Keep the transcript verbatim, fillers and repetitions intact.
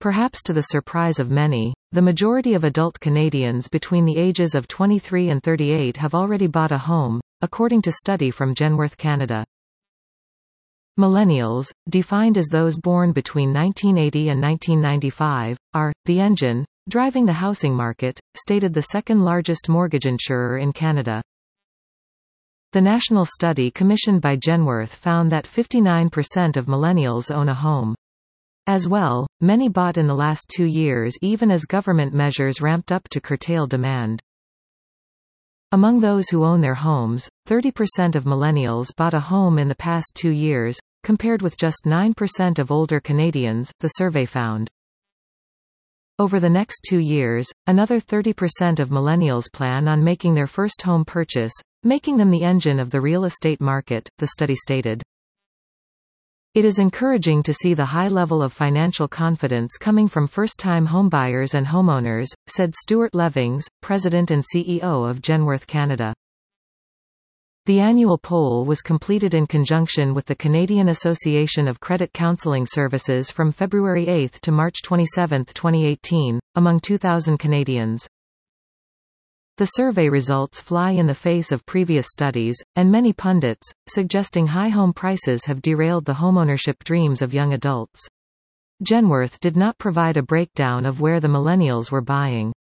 Perhaps to the surprise of many, the majority of adult Canadians between the ages of twenty-three and thirty-eight have already bought a home, according to study from Genworth Canada. Millennials, defined as those born between nineteen eighty and nineteen ninety-five, are the engine driving the housing market, stated the second largest mortgage insurer in Canada. The national study commissioned by Genworth found that fifty-nine percent of millennials own a home. As well, many bought in the last two years even as government measures ramped up to curtail demand. Among those who own their homes, thirty percent of millennials bought a home in the past two years, compared with just nine percent of older Canadians, the survey found. Over the next two years, another thirty percent of millennials plan on making their first home purchase, making them the engine of the real estate market, the study stated. It is encouraging to see the high level of financial confidence coming from first-time homebuyers and homeowners, said Stuart Levings, President and C E O of Genworth Canada. The annual poll was completed in conjunction with the Canadian Association of Credit Counselling Services from February eighth to March twenty-seventh, twenty eighteen, among two thousand Canadians. The survey results fly in the face of previous studies, and many pundits, suggesting high home prices have derailed the homeownership dreams of young adults. Genworth did not provide a breakdown of where the millennials were buying.